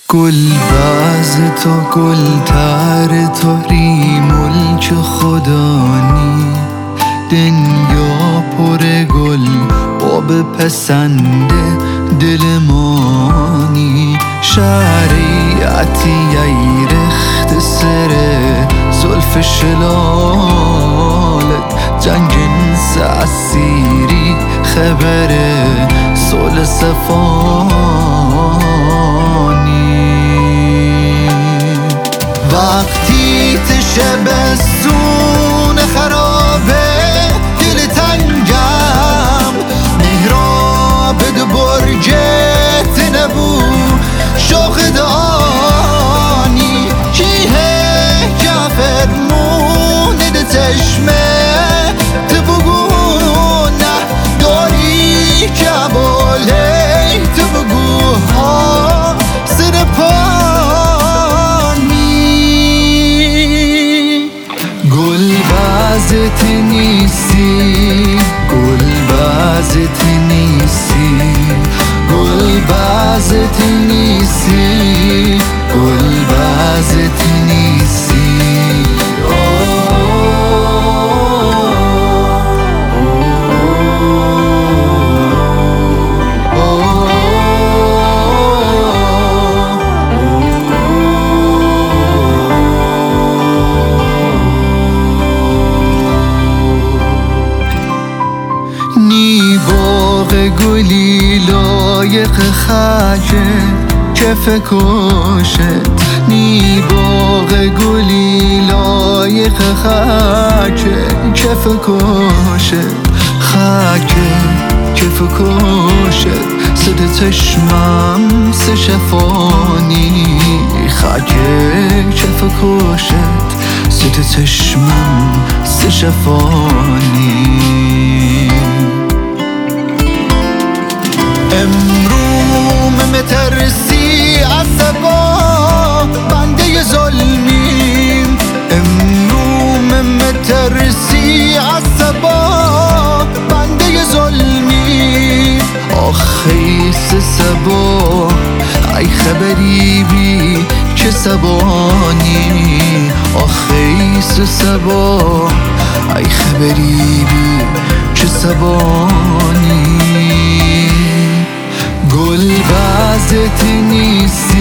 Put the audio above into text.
گل باز تو گل تر تو ری ملک خدانی دنیا پر گل باب پسند دل مانی شریعتی ای رخت سره زلف شلالت جنگ جنس اسیری خبره صلح صفانی وقتی شبستون خرابه دل تنگم محراب دو برجت نبو شاخدانی کیه کافر مونده چشمه تو بگو نه داری که باله تو بگو ها سر پانی گل بازت نیستی گل بازت نیستی گل بازت نیستی گل بازت نیستی نی باغ گلی لایق خاکه کف کشت نی باغ گلی لایق خاکه کف کشت خاکه کف کشت صد چشمم سه شفانی خاکه کف کشت صد چشمم سه شفانی امروم مترسی عصبا بنده ظلمیم امروم مترسی عصبا بنده ظلمیم آخی سبا ای خبری بی که سبانی آخی سبا ای خبری بی که سبانی گل بازت نیستی